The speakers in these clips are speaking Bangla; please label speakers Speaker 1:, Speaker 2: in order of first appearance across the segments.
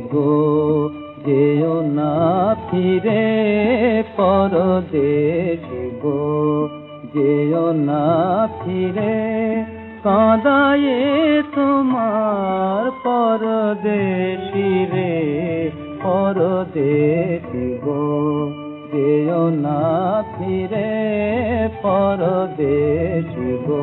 Speaker 1: গো যেও না ফিরে পরদেশি গো যেও না ফিরে কাঁদায়ে তোমার পরদেশি রে পরদেশি গো যেও না ফিরে পরদেশি গো।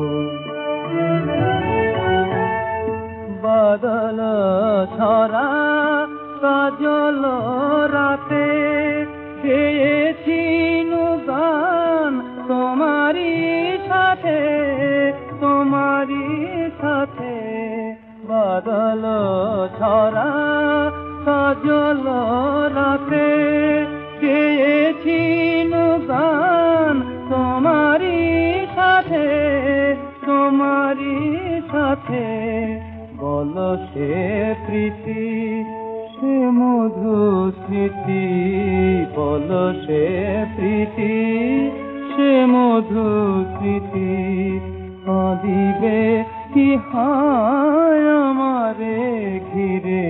Speaker 1: বাদল ছড়া কাজল রাতে গেয়েছি গান তোমারি সাথে তোমারি সাথে। বাদল ছড়া কাজল রাতে গেয়েছি গান তোমারি সাথে তোমারি সাথে। বলো সে প্রীতি সে মধু স্মৃতি বলো সে প্রীতি সে মধু স্মৃতি কাঁদিবে কি হায় আমারে ঘিরে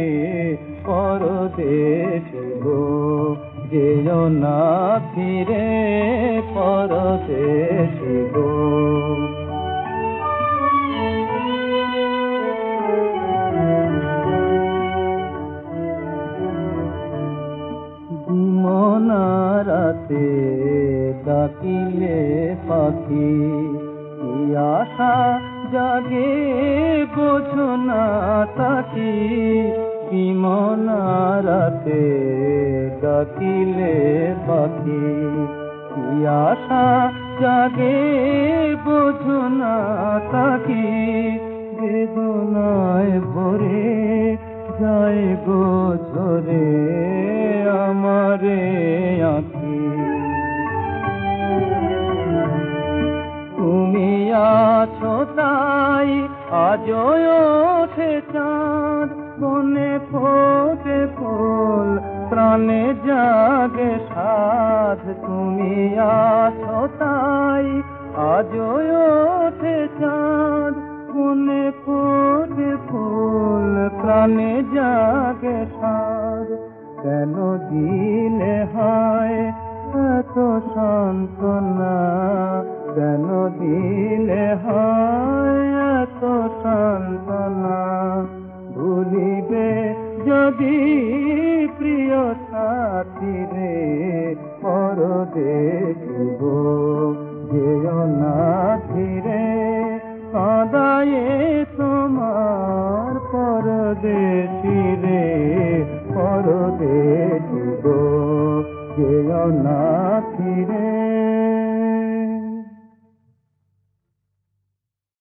Speaker 1: পরদেশি গো যেও না ফিরে পরদেশি গো। রাতে ডাকিলে পাখি কি আশা জাগে বোঝো না তাকি। বিমনা রাতে ডাকিলে পাখি কি আশা জাগে বোঝো না তাকি। বেদনায় ভরে যায় গো ঝরে আমারে আঁখি। তুমি আছো তাই আজও ওঠে চাঁদ বনে ফোটে ফুল প্রাণে জাগে সাধ। তুমি আছো তাই আজও ওঠে চাঁদ বনে ফোটে ফুল প্রাণে জাগে সাধ। কেন দিলে হয় এত সান্ত্বনা কেন দিলে হয় এত সান্ত্বনা। ভুলিবে যদি প্রিয় সাথী রে পরদেশি গো যেও না ফিরে কাঁদায়ে তোমার পরদেশি রে পরদেশি গো যেও না ফিরে